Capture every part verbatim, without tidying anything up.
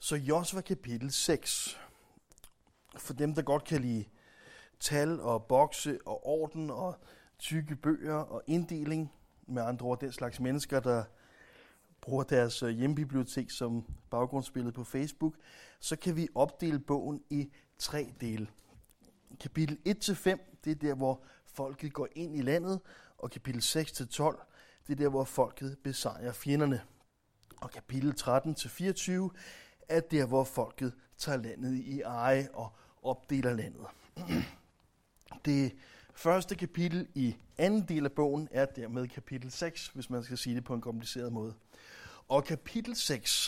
Så Josva kapitel seks. For dem, der godt kan lide tal og bokse og orden og tykke bøger og inddeling, med andre ord den slags mennesker, der bruger deres hjemmebibliotek som baggrundsbillede på Facebook, så kan vi opdele bogen i tre dele. Kapitel et til fem, det er der, hvor folket går ind i landet, og kapitel seks til tolv, det er der, hvor folket besejrer fjenderne. Og kapitel tretten til fireogtyve er der, hvor folket tager landet i eje og opdeler landet. Det første kapitel i anden del af bogen er dermed kapitel seks, hvis man skal sige det på en kompliceret måde. Og kapitel seks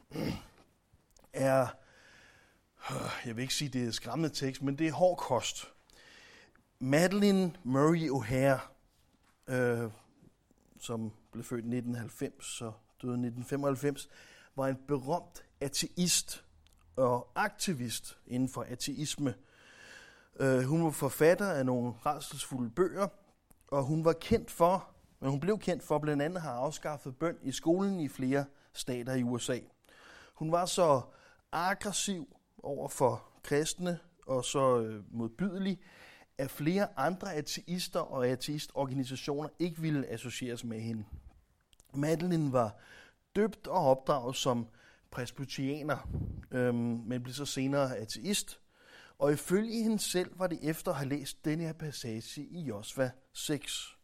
er, jeg vil ikke sige, det er skræmmende tekst, men det er hård kost. Madeleine Murray O'Hare, øh, som blev født i nitten halvfems og døde i nitten femoghalvfems, var en berømt ateist og aktivist inden for ateisme. Uh, hun var forfatter af nogle rædselsfulde bøger, og hun var kendt for, men hun blev kendt for blandt andet at have afskaffet bøn i skolen i flere stater i U S A. Hun var så aggressiv over for kristne og så øh, modbydelig, at flere andre ateister og ateistorganisationer ikke ville associeres med hende. Madeleine var døbt og opdraget som presbyterianer, øhm, men blev så senere ateist. Og ifølge hende selv var det efter at have læst denne her passage i Josva seks.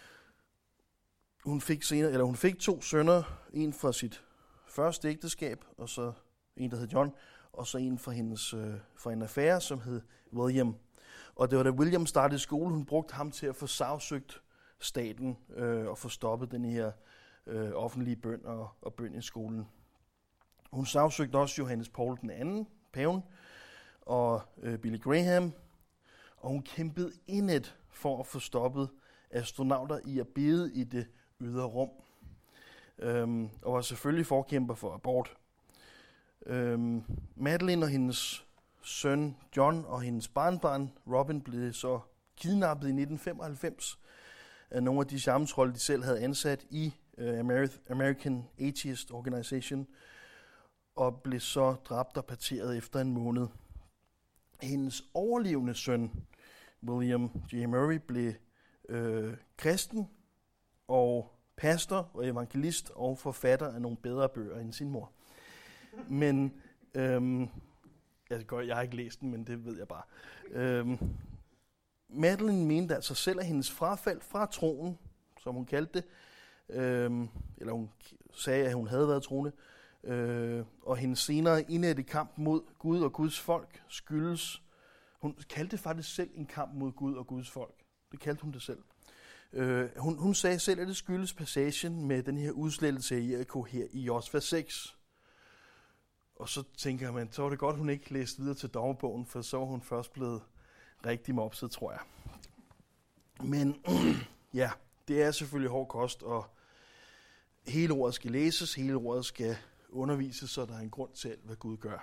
Hun fik, senere, eller hun fik to sønner, en fra sit første ægteskab, og så en, der hed John, og så en fra, hendes, øh, fra en affære, som hed William. Og det var da William startede skole, hun brugte ham til at få sagsøgt staten øh, og få stoppet den her øh, offentlige bøn og, og bøn i skolen. Hun sagsøgte også Johannes Paul den anden, paven, og øh, Billy Graham, og hun kæmpede indet for at få stoppet astronauter i at bede i det ydre rum, øhm, og var selvfølgelig forkæmper for abort. Øhm, Madeleine og hendes søn John og hendes barnbarn Robin blev så kidnappet i nitten femoghalvfems af nogle af de sammentrolde, de selv havde ansat i øh, American Atheist Organization, og blev så dræbt og parteret efter en måned. Hendes overlevende søn, William J. Murray, blev øh, kristen og pastor og evangelist og forfatter af nogle bedre bøger end sin mor. Men, øhm, jeg, jeg har ikke læst den, men det ved jeg bare. Øhm, Madeleine mente altså selv, at hendes frafald fra troen, som hun kaldte det, øhm, eller hun sagde, at hun havde været troende, Øh, og hendes senere indædte kamp mod Gud og Guds folk skyldes, hun kaldte det faktisk selv en kamp mod Gud og Guds folk. Det kaldte hun det selv. Øh, hun, hun sagde selv, at det skyldes passagen med den her udslettelse af Jericho her i Josva seks. Og så tænker man, så var det godt, hun ikke læste videre til dommerbogen, for så var hun først blevet rigtig mopset, tror jeg. Men ja, det er selvfølgelig hård kost, og hele ordet skal læses, hele ordet skal undervises, så der er en grund til alt, hvad Gud gør.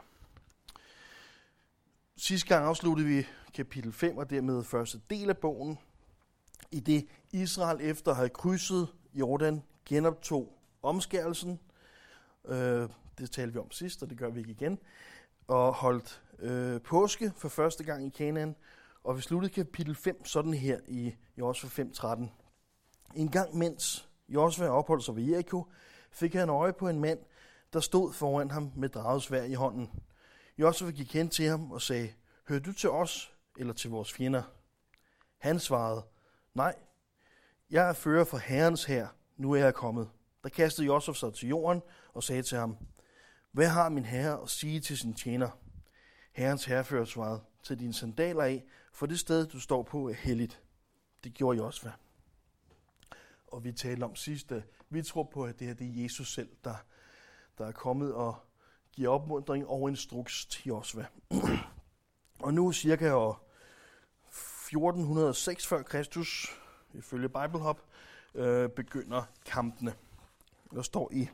Sidste gang afsluttede vi kapitel fem, og dermed første del af bogen, i det Israel efter at have krydset Jordan genoptog omskærelsen. Øh, det talte vi om sidst, og det gør vi ikke igen. Og holdt øh, påske for første gang i Kanaan. Og vi sluttede kapitel fem sådan her i Josva fem tretten. En gang mens Josva opholdt sig ved Jericho, fik han øje på en mand, der stod foran ham med dragesværd i hånden. Josva gik hen til ham og sagde, hører du til os eller til vores fjender? Han svarede, nej, jeg er fører for Herrens hær, nu er jeg kommet. Der kastede Josva sig til jorden og sagde til ham, hvad har min herre at sige til sin tjener? Herrens hærfører svarede, tag dine sandaler af, for det sted, du står på, er helligt. Det gjorde Josva. Og vi talte om sidst, at vi tror på, at det her det er Jesus selv, der, der er kommet og giver opmuntring og instruks til Josva. Og nu cirka år fjorten hundrede og seks før Kristus, ifølge BibleHub, øh, begynder kampene. Der står i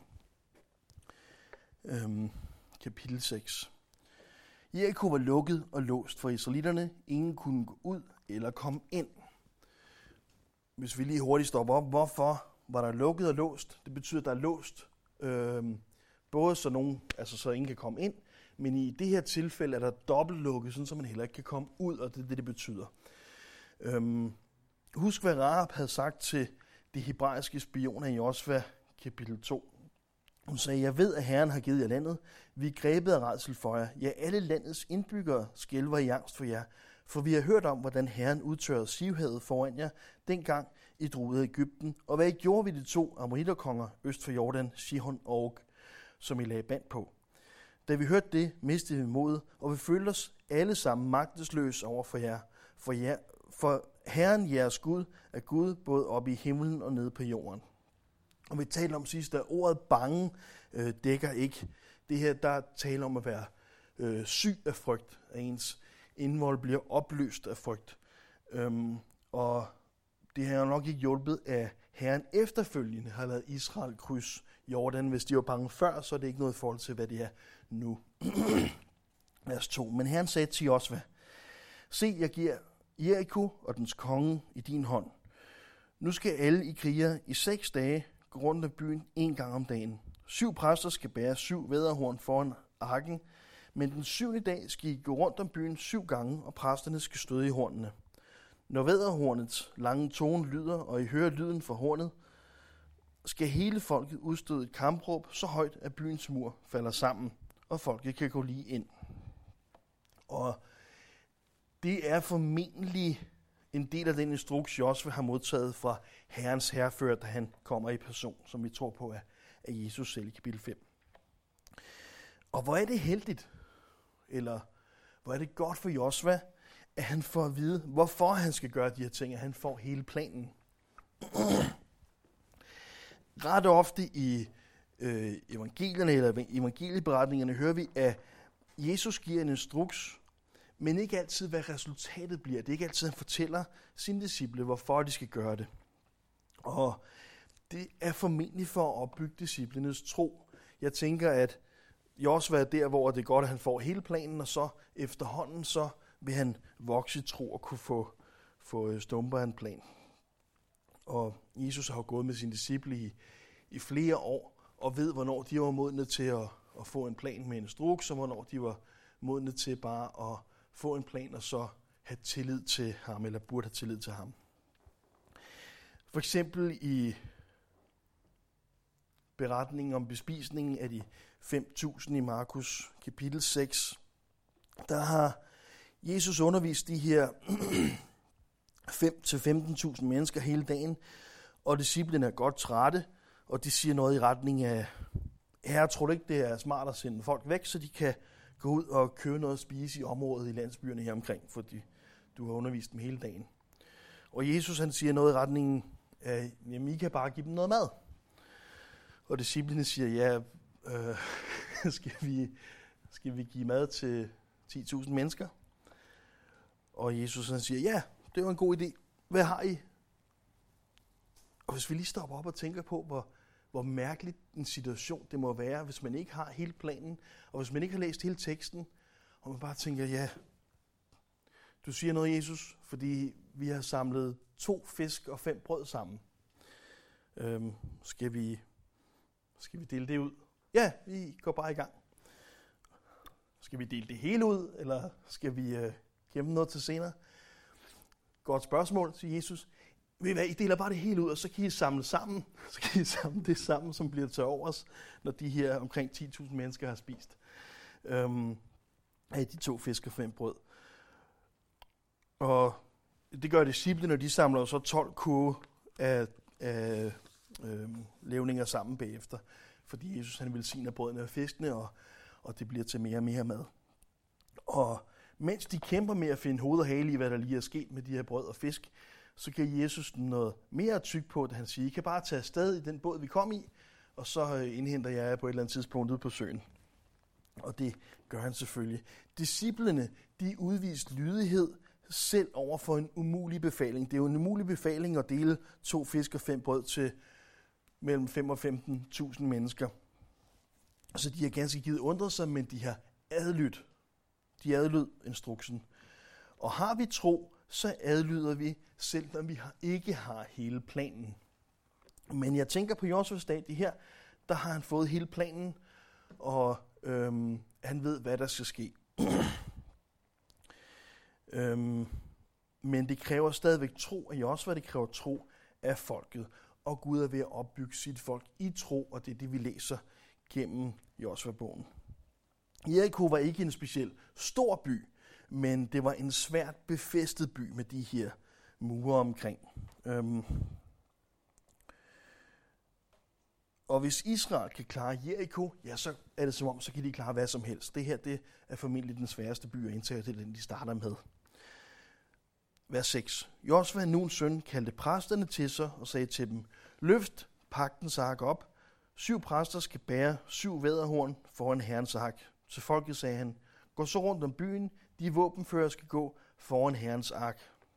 øhm, kapitel seks. Jericho var lukket og låst for israelitterne. Ingen kunne gå ud eller komme ind. Hvis vi lige hurtigt stopper op, hvorfor var der lukket og låst? Det betyder, at der er låst øh, Både så nogen, altså så ingen kan komme ind, men i det her tilfælde er der dobbeltlukket, sådan så man heller ikke kan komme ud, og det er det, det betyder. Øhm, husk, hvad Rahab havde sagt til de hebraiske spioner i Josva kapitel to. Hun sagde, jeg ved, at Herren har givet jer landet. Vi er grebet af rædsel for jer. Ja, alle landets indbyggere skælver i angst for jer. For vi har hørt om, hvordan Herren udtørrede Sivhavet foran jer, dengang I drog ud af Egypten. Og hvad I gjorde ved de to amoriterkonger øst for Jordan, Sihon og Og, som I lagde band på. Da vi hørte det, mistede vi modet, og vi følte os alle sammen magtesløse over for jer. For, jer, for Herren, jeres Gud, er Gud både oppe i himlen og nede på jorden. Og vi talte om sidst, at ordet bange øh, dækker ikke. Det her, der taler om at være øh, syg af frygt, at ens indvold bliver opløst af frygt. Øhm, og det har jo nok ikke hjulpet, at Herren efterfølgende har lavet Israel kryds Jordan. Hvis de var bange før, så er det ikke noget i forhold til, hvad det er nu. Vers to. Men Herren sagde til Josva, se, jeg giver Jericho og dens konge i din hånd. Nu skal alle i kriger i seks dage gå rundt af byen en gang om dagen. Syv præster skal bære syv vædderhorn foran arken, men den syvende dag skal I gå rundt om byen syv gange, og præsterne skal støde i hornene. Når vædderhornets lange tone lyder, og I hører lyden fra hornet, skal hele folket udstøde et kampråb så højt, at byens mur falder sammen, og folket kan gå lige ind. Og det er formentlig en del af den instruks, Josva har modtaget fra Herrens hærfører, da han kommer i person, som vi tror på af Jesus selv i kapitel fem. Og hvor er det heldigt, eller hvor er det godt for Josva, at han får at vide, hvorfor han skal gøre de her ting, at han får hele planen. Ret ofte i øh, evangelierne eller evangelieberetningerne hører vi, at Jesus giver en instruks, men ikke altid, hvad resultatet bliver. Det er ikke altid, han fortæller sine disciple, hvorfor de skal gøre det. Og det er formentlig for at opbygge disciplenes tro. Jeg tænker, at Josva er der, hvor det er godt, at han får hele planen, og så efterhånden, så vil han vokse i tro og kunne få, få stumper af en plan. Og Jesus har jo gået med sine disciple i, i flere år, og ved, hvornår de var modne til at, at få en plan med en instruks, og hvornår de var modne til bare at få en plan, og så have tillid til ham, eller burde have tillid til ham. For eksempel i beretningen om bespisningen af de fem tusind i Markus kapitel seks, der har Jesus undervist de her fem til femten tusind mennesker hele dagen, og disciplene er godt trætte, og de siger noget i retning af, herre, tror du ikke, det er smart at sende folk væk, så de kan gå ud og købe noget at spise i området i landsbyerne her omkring, fordi du har undervist dem hele dagen. Og Jesus han siger noget i retningen af, jamen I kan bare give dem noget mad. Og disciplene siger, ja, øh, skal, vi, skal vi give mad til ti tusind mennesker? Og Jesus han siger, ja, det var en god idé. Hvad har I? Og hvis vi lige stopper op og tænker på, hvor, hvor mærkeligt en situation det må være, hvis man ikke har hele planen, og hvis man ikke har læst hele teksten, og man bare tænker, ja, du siger noget, Jesus, fordi vi har samlet to fisk og fem brød sammen. Øhm, skal vi, skal vi dele det ud? Ja, vi går bare i gang. Skal vi dele det hele ud, eller skal vi øh, gemme noget til senere? Godt spørgsmål, siger Jesus. Ved I hvad, I deler bare det hele ud, og så kan I samle sammen. Så kan I samle det sammen, som bliver til overs, når de her omkring ti tusind mennesker har spist. Øhm, af de to fisk og fem brød. Og det gør disciplene, når de samler så tolv kurve af, af øhm, levninger sammen bagefter. Fordi Jesus han velsigner brødene og fiskene, og, og det bliver til mere og mere mad. Og mens de kæmper med at finde hoved og hale i, hvad der lige er sket med de her brød og fisk, så kan Jesus noget mere tyk på, at han siger, I kan bare tage afsted i den båd, vi kom i, og så indhenter jeg jer på et eller andet tidspunkt ude på søen. Og det gør han selvfølgelig. Disciplene, de udviste lydighed selv over for en umulig befaling. Det er jo en umulig befaling at dele to fisk og fem brød til mellem fem og femten tusind mennesker. Så de har ganske givet undret sig, men de har adlydt. De adlyd instruksen. Og har vi tro, så adlyder vi, selv når vi ikke har hele planen. Men jeg tænker på Josvas dag, det her, der har han fået hele planen, og øhm, han ved, hvad der skal ske. øhm, men det kræver stadigvæk tro af Josva, det kræver tro af folket. Og Gud er ved at opbygge sit folk i tro, og det er det, vi læser gennem Josva-bogen. Jericho var ikke en speciel stor by, men det var en svært befæstet by med de her mure omkring. Øhm. Og hvis Israel kan klare Jericho, ja, så er det som om, så kan de klare hvad som helst. Det her, det er formentlig den sværeste by at indtage, det er den, de starter med. Vers seks. Josva, Nuns søn, kaldte præsterne til sig og sagde til dem, løft pagtens ark op. Syv præster skal bære syv vædderhorn foran Herrens ark. Til folket sagde han, gå så rundt om byen, de våbenfører skal gå foran Herrens ark.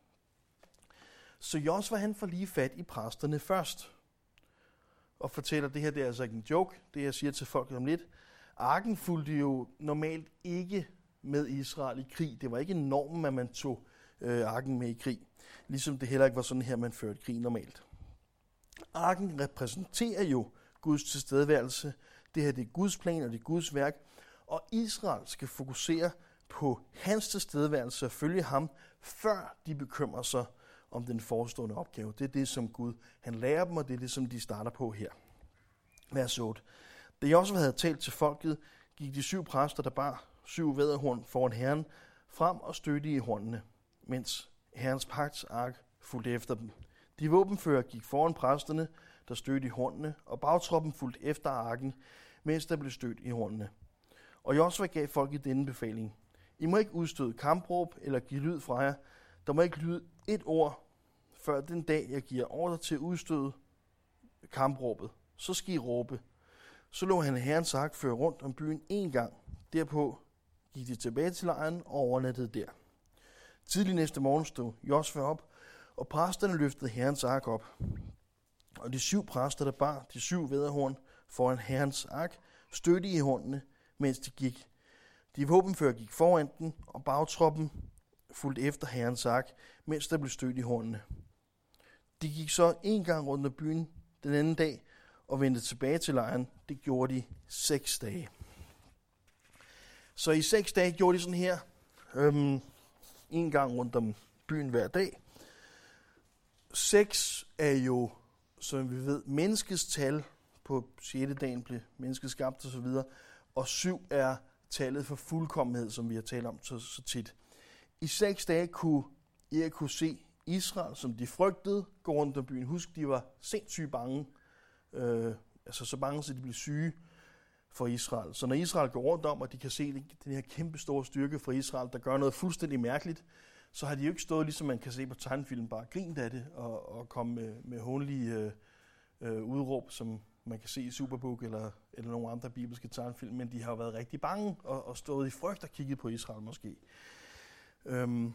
Så Josva, han får lige fat i præsterne først. Og fortæller, det her det er altså ikke en joke, det jeg siger til folket om lidt. Arken fulgte jo normalt ikke med Israel i krig. Det var ikke normen, at man tog øh, arken med i krig. Ligesom det heller ikke var sådan her, man førte krig normalt. Arken repræsenterer jo Guds tilstedeværelse. Det her det er Guds plan, og det er Guds værk. Og Israel skal fokusere på hans tilstedeværelse og følge ham, før de bekymrer sig om den forestående opgave. Det er det, som Gud han lærer dem, og det er det, som de starter på her. Vers otte. Da Josva havde talt til folket, gik de syv præster, der bar syv vædderhorn foran Herren, frem og stødte i hornene, mens Herrens pagts ark fulgte efter dem. De våbenfører gik foran præsterne, der stødte i hornene, og bagtroppen fulgte efter arken, mens der blev stødt i hornene. Og Josva gav folket denne befaling. I må ikke udstøde kampråb eller give lyd fra jer. Der må ikke lyde et ord, før den dag, jeg giver ordre til at udstøde kampråbet. Så skal I råbe. Så lå han Herrens ark føre rundt om byen en gang. Derpå gik de tilbage til lejren og overnattede der. Tidlig næste morgen stod Josva op, og præsterne løftede Herrens ark op. Og de syv præster, der bar de syv vædderhorn foran Herrens ark, stødte i hornene, mens de gik. De våbenfører gik foran den, og bagtroppen fulgte efter Herrens ark, mens der blev stødt i hornene. De gik så en gang rundt om byen den anden dag, og vendte tilbage til lejren. Det gjorde de seks dage. Så i seks dage gjorde de sådan her, øhm, en gang rundt om byen hver dag. Seks er jo, som vi ved, menneskets tal. På sjette dagen blev mennesket skabt osv. Og syv er tallet for fuldkommenhed, som vi har talt om så, så tit. I seks dage kunne Jericho se Israel, som de frygtede, gå rundt om byen. Husk, de var sindssygt bange. Øh, altså så bange, så de blev syge for Israel. Så når Israel går rundt om, og de kan se den her kæmpe store styrke fra Israel, der gør noget fuldstændig mærkeligt, så har de jo ikke stået, ligesom man kan se på tegnefilm, bare grint af det, og, og komme med, med hånlige øh, øh, udråb, som man kan se i Superbook eller, eller nogle andre bibelske tegnefilm, men de har været rigtig bange og, og stået i frygt og kigget på Israel måske. Øhm,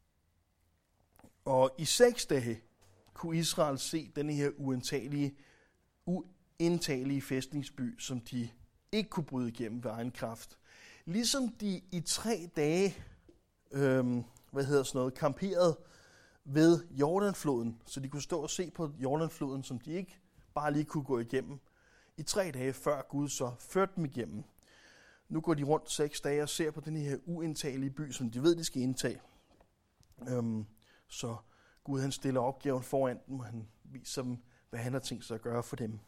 og i seks dage kunne Israel se denne her uindtagelige, uindtagelige fæstningsby, som de ikke kunne bryde igennem ved egen kraft. Ligesom de i tre dage, øhm, hvad hedder sådan noget, kamperede ved Jordanfloden, så de kunne stå og se på Jordanfloden, som de ikke bare lige kunne gå igennem, i tre dage før Gud så førte dem igennem. Nu går de rundt seks dage og ser på den her uindtagelige by, som de ved, de skal indtage. Øhm, så Gud han stiller opgaven foran dem, og han viser dem, hvad han har tænkt sig at gøre for dem.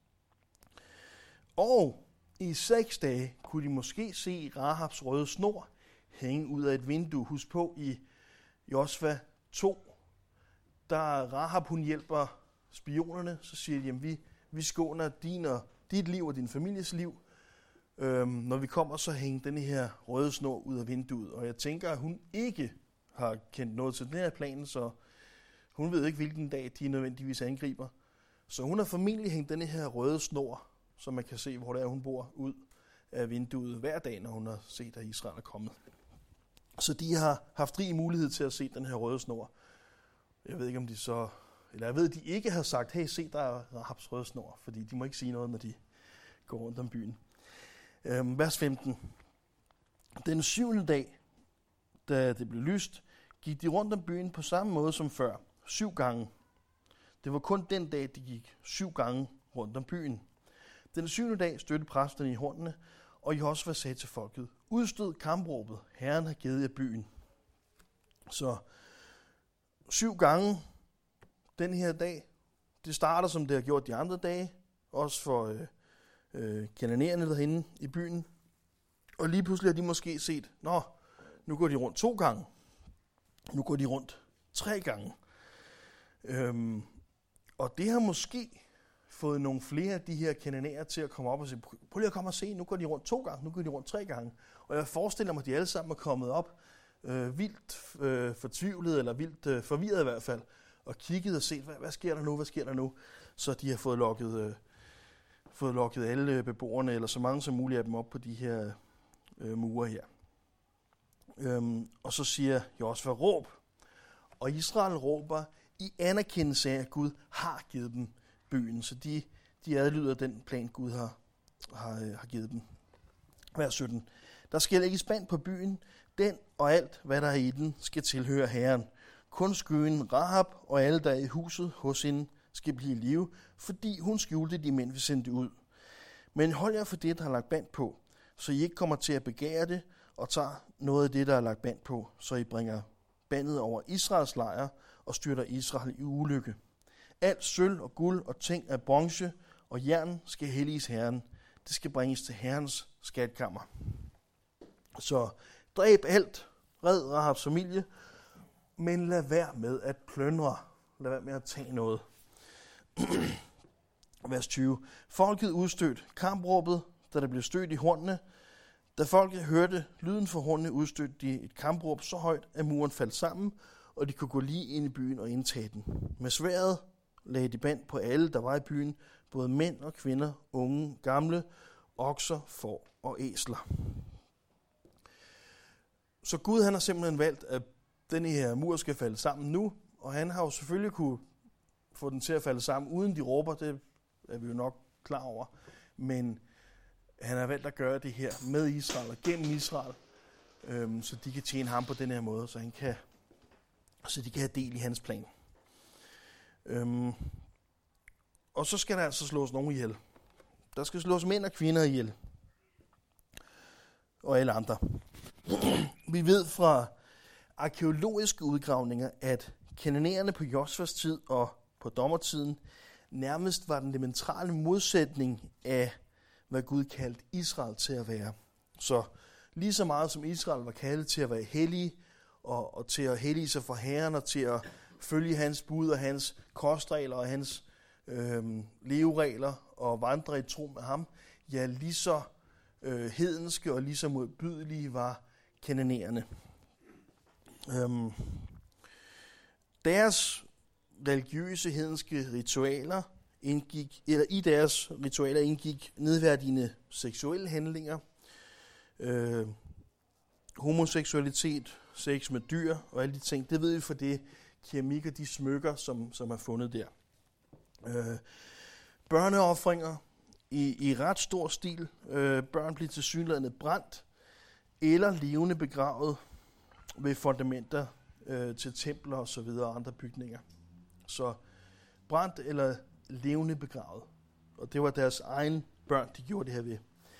Og i seks dage kunne de måske se Rahabs røde snor hænge ud af et vindue. Husk på i Josva to, der Rahab hun hjælper spionerne, så siger de, jamen vi, vi skåner din og, dit liv og din families liv. Øhm, når vi kommer, så hænger denne her røde snor ud af vinduet. Og jeg tænker, at hun ikke har kendt noget til den her plan, så hun ved ikke, hvilken dag de nødvendigvis angriber. Så hun har formentlig hængt denne her røde snor, så man kan se, hvor det er, hun bor, ud af vinduet hver dag, når hun har set, at Israel er kommet. Så de har haft rig mulighed til at se den her røde snor. Jeg ved ikke, om de så... Eller jeg ved, at de ikke har sagt, hey, se, der er Rahabs røde snor, fordi de må ikke sige noget, når de går rundt om byen. Øhm, vers femten. Den syvende dag, da det blev lyst, gik de rundt om byen på samme måde som før. Syv gange. Det var kun den dag, de gik syv gange rundt om byen. Den syvende dag stødte præsterne i hornene, Og Josva sagde til folket, udstød kampråbet, Herren har givet jer byen. Så syv gange den her dag, det starter som det har gjort de andre dage, også for øh, øh, kananæerne derinde i byen. Og lige pludselig har de måske set, nå, nu går de rundt to gange, nu går de rundt tre gange. Øhm, og det har måske fået nogle flere af de her kananæer til at komme op og sige, prøv lige at komme og se, nu går de rundt to gange, nu går de rundt tre gange. Og jeg forestiller mig, at de alle sammen er kommet op, øh, vildt øh, fortvivlet, eller vildt øh, forvirret i hvert fald, og kigget og set, hvad, hvad sker der nu, hvad sker der nu? Så de har fået lukket, øh, fået lukket alle beboerne, eller så mange som muligt af dem op på de her øh, mure her. Øhm, og så siger Josva, råb. Og Israel råber i anerkendelse af, at Gud har givet dem byen. Så de, de adlyder den plan, Gud har, har, har givet dem. Vers sytten. Der skal lægges spand på byen. Den og alt, hvad der er i den, skal tilhøre Herren. Kun skyen Rahab og alle, der er i huset hos hende, skal blive i live, fordi hun skjulte de mænd, vi sendte ud. Men hold jer for det, der har lagt band på, så I ikke kommer til at begære det, og tager noget af det, der er lagt band på, så I bringer bandet over Israels lejr og styrter Israel i ulykke. Alt sølv og guld og ting af bronze og jern skal helliges Herren. Det skal bringes til Herrens skatkammer. Så dræb alt, red Rahabs familie, men lad være med at plyndre. Lad være med at tage noget. Vers tyve. Folket udstødte kampråbet, da der blev stødt i hornene. Da folket hørte lyden fra hornene, udstødte de et kampråb så højt, at muren faldt sammen, og de kunne gå lige ind i byen og indtage den. Med sværdet lagde de band på alle, der var i byen, både mænd og kvinder, unge, gamle, okser, får og æsler. Så Gud han har simpelthen valgt, at denne her mur skal falde sammen nu, og han har jo selvfølgelig kunne få den til at falde sammen, uden de råber, det er vi jo nok klar over. Men han har valgt at gøre det her med Israel og gennem Israel, øhm, så de kan tjene ham på den her måde, så, han kan, så de kan have del i hans plan. Øhm, og så skal der altså slås nogen ihjel. Der skal slås mænd og kvinder ihjel. Og alle andre. Vi ved fra arkæologiske udgravninger, at kananæerne på Josvas tid og på dommertiden nærmest var den diametrale modsætning af, hvad Gud kaldte Israel til at være. Så lige så meget som Israel var kaldet til at være hellige, og, og til at hellige sig for Herren, og til at følge hans bud og hans kostregler og hans øh, leveregler og vandre i tro med ham, ja, lige så øh, hedenske og lige så modbydelige var kananæerne. Øhm, deres religiøse hedenske ritualer indgik, eller i deres ritualer indgik nedværdigende seksuelle handlinger, øh, homoseksualitet, sex med dyr og alle de ting. Det ved vi for det keramik og de smykker, som, som er fundet der. Øh, børneoffringer i, i ret stor stil. Øh, børn blev tilsyneladende brændt eller levende begravet ved fundamenter øh, til templer og så videre og andre bygninger. Så brændt eller levende begravet. Og det var deres egen børn, de gjorde det her ved.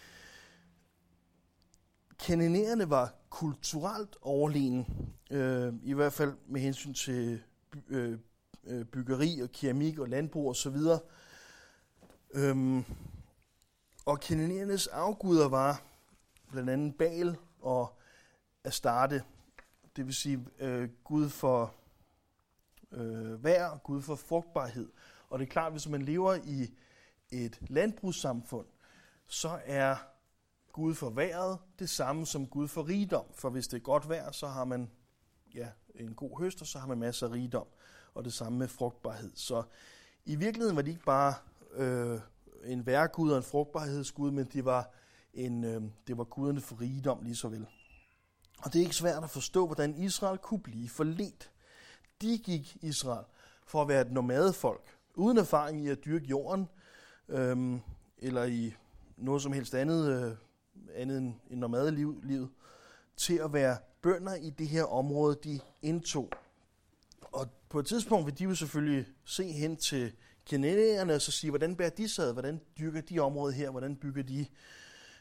Kananæerne var kulturelt overlegen, øh, i hvert fald med hensyn til by, øh, byggeri og keramik og landbrug og så videre. Øhm, og kananæernes afguder var blandt andet Baal og Astarte, det vil sige øh, Gud for øh, vejr, Gud for frugtbarhed. Og det er klart, hvis man lever i et landbrugssamfund, så er Gud for vejret det samme som Gud for rigdom. For hvis det er godt vejr, så har man ja, en god høst, og så har man masser af rigdom. Og det samme med frugtbarhed. Så i virkeligheden var de ikke bare øh, en vejrgud og en frugtbarhedsgud, men det var, en, øh, det var guderne for rigdom lige så vel. Og det er ikke svært at forstå, hvordan Israel kunne blive forledt. De gik Israel for at være et nomadefolk, uden erfaring i at dyrke jorden, øh, eller i noget som helst andet, øh, andet end, end nomadelivet, til at være bønder i det her område, de indtog. Og på et tidspunkt vil de jo selvfølgelig se hen til kananæerne og så sige, hvordan bærer de sig ad, hvordan dyrker de området her, hvordan bygger de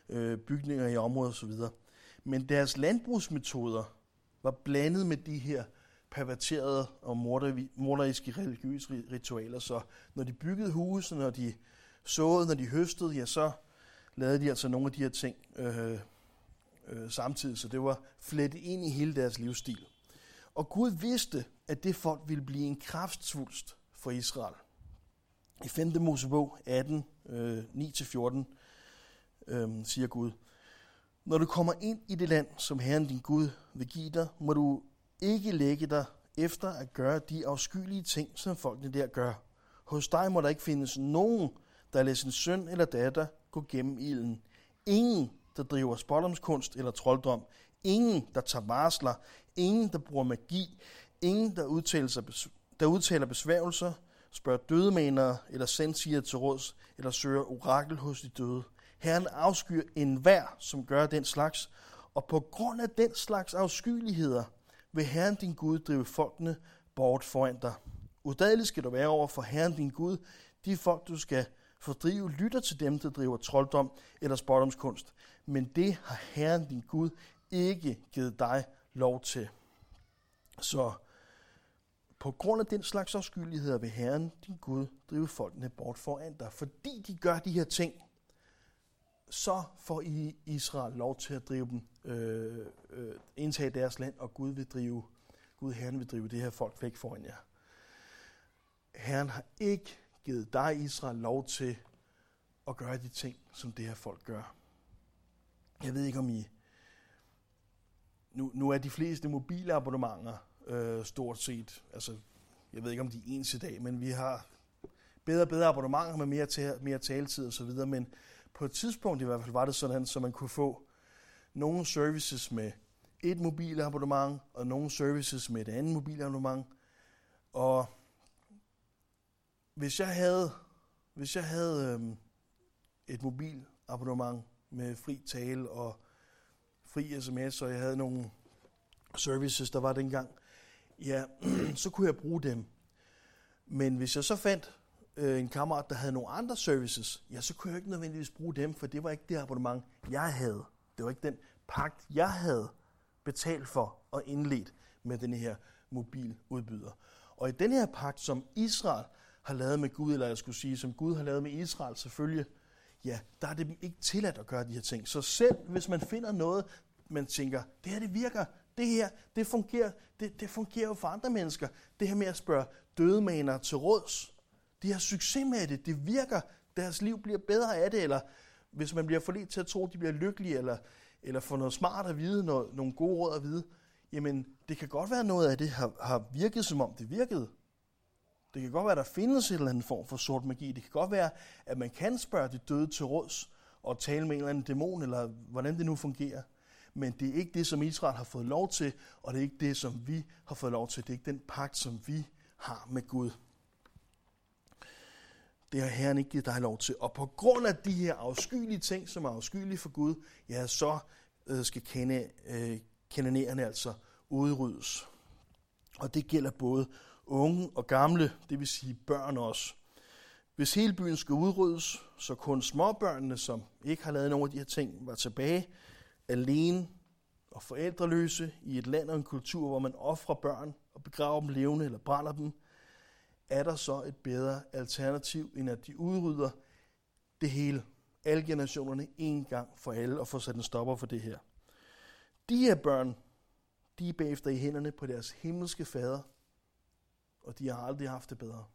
øh, bygninger i området osv. Men deres landbrugsmetoder var blandet med de her perverterede og morderiske religiøse ritualer. Så når de byggede huse, når de såede, når de høstede, ja, så lavede de altså nogle af de her ting øh, øh, samtidig. Så det var flettet ind i hele deres livsstil. Og Gud vidste, at det folk ville blive en kraftsvulst for Israel. I femte Mosebog atten, øh, ni til fjorten, øh, siger Gud: Når du kommer ind i det land, som Herren din Gud vil give dig, må du ikke lægge dig efter at gøre de afskyelige ting, som folkene der gør. Hos dig må der ikke findes nogen, der lader sin søn eller datter gå gennem ilden. Ingen, der driver spådomskunst eller trolddom. Ingen, der tager varsler. Ingen, der bruger magi. Ingen, der udtaler, sig bes- der udtaler besværgelser, spørger dødemanere eller sendsiger til råds, eller søger orakel hos de døde. Herren afskyer enhver, som gør den slags, og på grund af den slags afskyeligheder vil Herren din Gud drive folkene bort foran dig. Udadeligt skal du være over for Herren din Gud. De folk, du skal fordrive, lytter til dem, der driver trolddom eller spådomskunst. Men det har Herren din Gud ikke givet dig lov til. Så på grund af den slags afskyeligheder vil Herren din Gud drive folkene bort foran dig. Fordi de gør de her ting, så får I Israel lov til at drive dem, øh, øh, indtage deres land, og Gud vil drive, Gud Herren vil drive det her folk væk foran jer. Herren har ikke givet dig, Israel, lov til at gøre de ting, som det her folk gør. Jeg ved ikke, om I... Nu, nu er de fleste mobilabonnementer øh, stort set, altså, jeg ved ikke, om de er ens i dag, men vi har bedre og bedre abonnementer med mere, ta- mere taletid og så videre, men på et tidspunkt i hvert fald var det sådan, så man kunne få nogle services med et mobilabonnement, og nogle services med et andet mobilabonnement. Og hvis jeg havde, hvis jeg havde øhm, et mobilabonnement med fri tale og fri sms, og jeg havde nogle services, der var dengang, ja, så kunne jeg bruge dem. Men hvis jeg så fandt en kammerat, der havde nogle andre services, ja, så kunne jeg ikke nødvendigvis bruge dem, for det var ikke det abonnement, jeg havde. Det var ikke den pagt, jeg havde betalt for og indledt med den her mobiludbyder. Og i den her pagt, som Israel har lavet med Gud, eller jeg skulle sige, som Gud har lavet med Israel selvfølgelig, ja, der er det ikke tilladt at gøre de her ting. Så selv hvis man finder noget, man tænker, det her det virker, det her, det fungerer, det, det fungerer jo for andre mennesker. Det her med at spørge dødemanere til råds, de har succes med det, det virker, deres liv bliver bedre af det, eller hvis man bliver forledt til at tro, at de bliver lykkelige, eller, eller får noget smart at vide, noget, nogle gode råd at vide, jamen det kan godt være noget af det har, har virket, som om det virkede. Det kan godt være, at der findes en eller anden form for sort magi. Det kan godt være, at man kan spørge de døde til råds og tale med en eller anden dæmon, eller hvordan det nu fungerer. Men det er ikke det, som Israel har fået lov til, og det er ikke det, som vi har fået lov til. Det er ikke den pagt, som vi har med Gud. Det har Herren ikke givet dig lov til. Og på grund af de her afskyelige ting, som er afskyelige for Gud, ja, så øh, skal kende, øh, kananæerne altså udryddes. Og det gælder både unge og gamle, det vil sige børn også. Hvis hele byen skal udryddes, så kun småbørnene, som ikke har lavet nogen af de her ting, var tilbage alene og forældreløse i et land og en kultur, hvor man ofrer børn og begraver dem levende eller brænder dem, er der så et bedre alternativ, end at de udrydder det hele, alle generationerne, en gang for alle, og får sat en stopper for det her. De her børn, de er bagefter i hænderne på deres himmelske fader, og de har aldrig haft det bedre.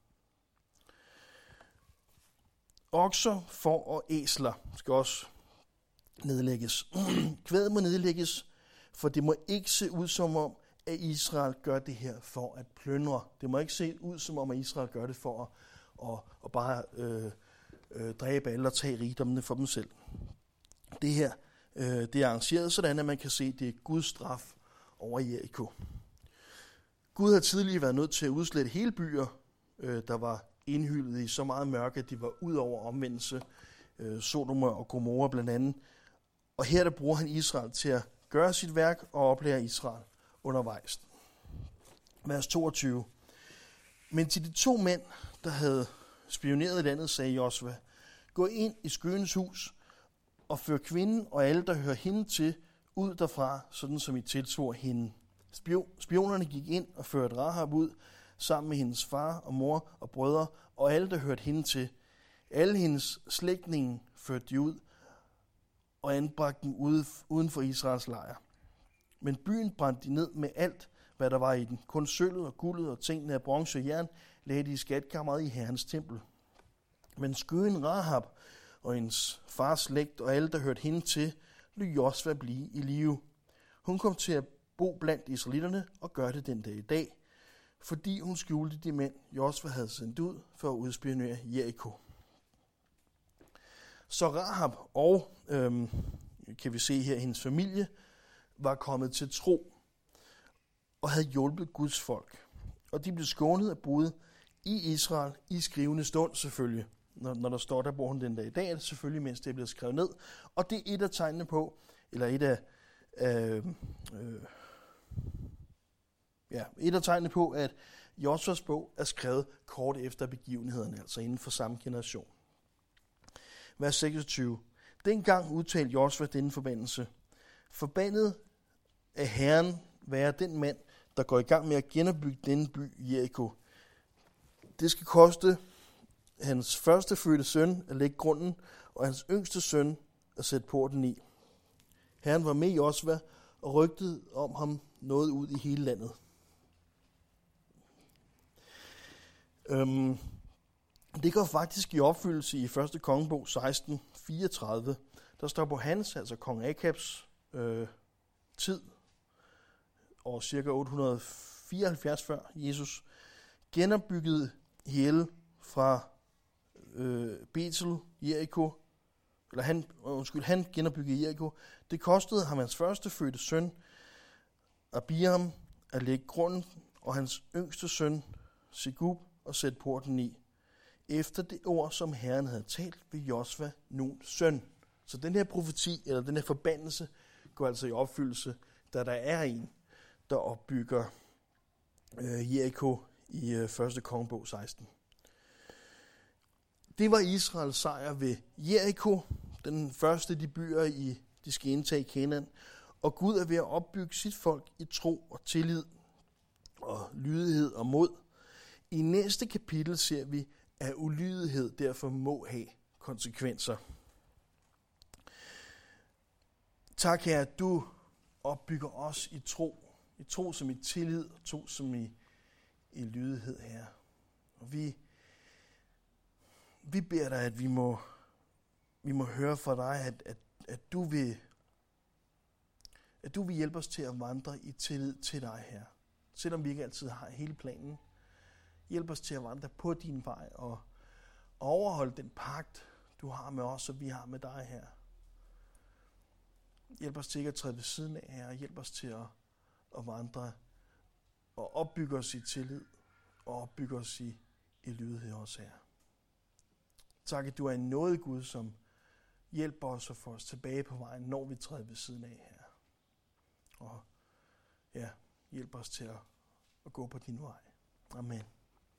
Okser, får og æsler skal også nedlægges. Kvædet må nedlægges, for det må ikke se ud som om, at Israel gør det her for at plyndre. Det må ikke se ud som om, at Israel gør det for at, at, at bare øh, øh, dræbe alle og tage rigdommene for dem selv. Det her øh, det er arrangeret sådan, at man kan se, at det er Guds straf over Jericho. Gud har tidligere været nødt til at udslette hele byer, øh, der var indhyllet i så meget mørke, at de var ud over omvendelse. Øh, Sodom og Gomorra blandt andet. Og her der bruger han Israel til at gøre sit værk og oplære Israel undervejs. Vers toogtyve. Men til de to mænd, der havde spioneret i landet, sagde Josua, gå ind i skyens hus og før kvinden og alle, der hører hende til, ud derfra, sådan som I tilsvor hende. Spionerne gik ind og førte Rahab ud, sammen med hendes far og mor og brødre, og alle, der hørte hende til. Alle hendes slægtninge førte de ud, og anbragte dem uden for Israels lejr. Men byen brændte de ned med alt, hvad der var i den. Kun sølvet og guldet og tingene af bronze og jern lagde de i skatkammeret i Herrens tempel. Men skøen Rahab og hendes fars slægt og alle, der hørte hende til, lod Josva blive i live. Hun kom til at bo blandt israelitterne og gør det den dag i dag, fordi hun skjulte de mænd, Josva havde sendt ud for at udspionere Jericho. Så Rahab og, øhm, kan vi se her, hendes familie, var kommet til tro og havde hjulpet Guds folk. Og de blev skånet af brud i Israel i skrivende stund selvfølgelig. Når, når der står, der bor hun den dag i dag, er det selvfølgelig, mens det bliver skrevet ned. Og det er et af tegnene på, eller et af, øh, øh, ja, et af tegnene på, at Josvas bog er skrevet kort efter begivenhederne, altså inden for samme generation. Vers seksogtyve. Dengang udtalte Josva denne forbandelse. Forbandet af Herren være den mand, der går i gang med at genopbygge denne by, Jericho. Det skal koste hans førstefødte søn at lægge grunden, og hans yngste søn at sætte porten i. Herren var med i Josva, og rygtet om ham nåede ud i hele landet. Øhm, det går faktisk i opfyldelse i første kongebog seksten fireogtredive. Der står på hans, altså kong Akabs, øh, tid, år cirka otte hundrede fireoghalvfjerds før Jesus, genopbyggede hele fra øh, Betel, Jericho, eller han, undskyld, han genopbyggede Jericho. Det kostede ham hans førstefødte søn, Abiam, at lægge grunden, og hans yngste søn, Segub, at sætte porten i, efter det ord, som Herren havde talt ved Josva, Nuns søn. Så den her profeti, eller den her forbandelse, går altså i opfyldelse, da der er en, der opbygger øh, Jericho i øh, første kongebog seksten. Det var Israels sejr ved Jericho, den første af de byer, i, de skal indtage i Kanaan, og Gud er ved at opbygge sit folk i tro og tillid og lydighed og mod. I næste kapitel ser vi, at ulydighed derfor må have konsekvenser. Tak, Herre, at du opbygger os i tro. I tro som i tillid, og tro som i, i lydighed, Herre. Og vi, vi beder dig, at vi må, vi må høre fra dig, at, at, at, du vil, at du vil hjælpe os til at vandre i tillid til dig, Herre. Selvom vi ikke altid har hele planen. Hjælp os til at vandre på din vej og overholde den pagt, du har med os, og vi har med dig, Herre. Hjælp os til ikke at træde ved siden af, Herre. Hjælp os til at, at vandre og opbygge os i tillid og opbygge os i, i lydighed også, Herre. Tak, at du er en nådig Gud, som hjælper os og får os tilbage på vejen, når vi træder ved siden af, Herre. Og ja, hjælp os til at, at gå på din vej. Amen.